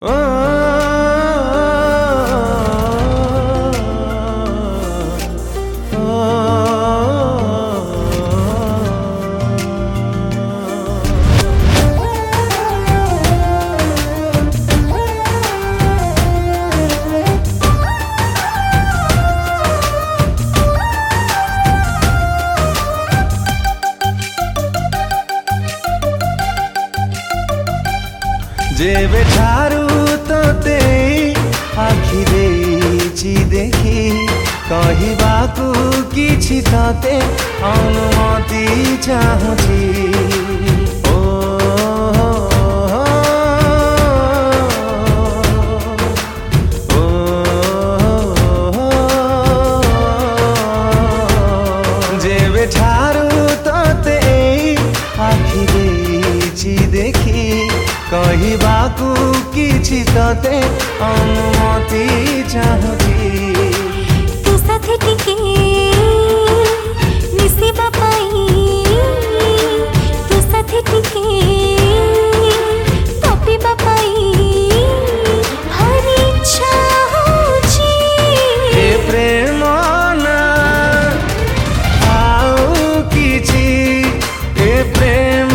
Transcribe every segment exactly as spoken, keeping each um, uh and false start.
जेबे ठारू तोते आखि देछि देखी कहबाकू किछि तते अनुमति चाहुछि ओ जेबे ठारू तोते आखि देछि देखी कहबाकू किछि तते अनुमति चाहुछि तू साथे टिके मिसिबा पाई तू साथे टिके तपिबा पाई भारी इच्छा होछि ए प्रेम ना आउ किछि ए प्रेम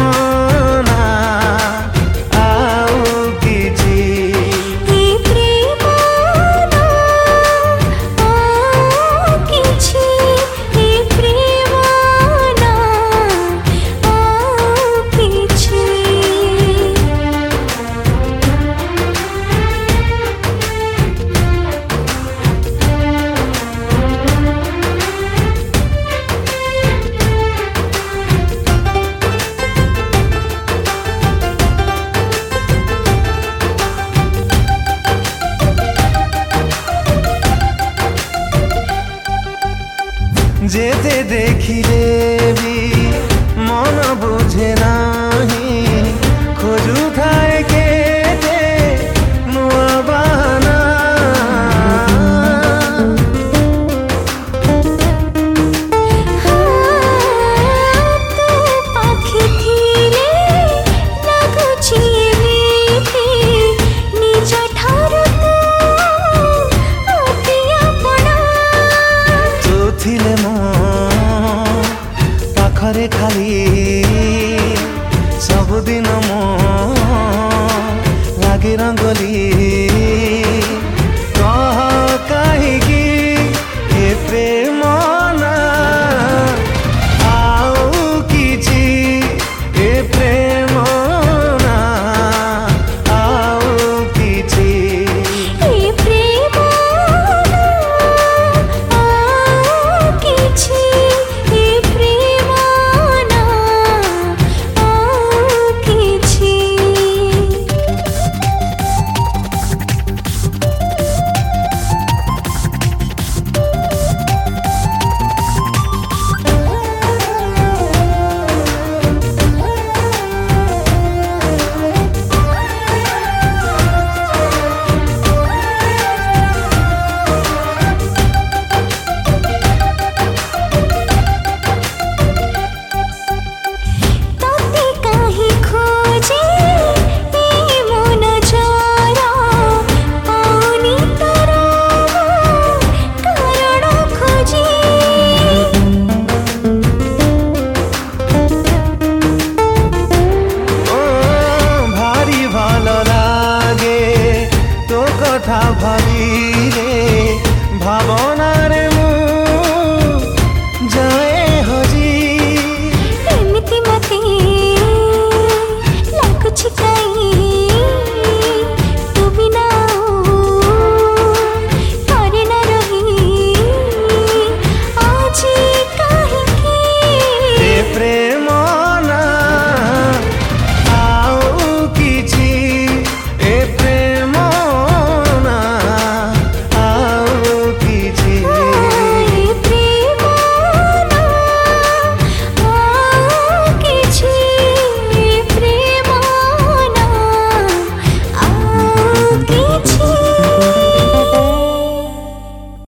जेते देखिले भी मन बुझे नाही खोजु थाए के दे नुआ बहाना तू पाखी थिले लागुछि एमिति निज ठारू तू अतिया पड़ा तू थिले मो पाखरे खाली सबुदिन मो लागे रंगोली।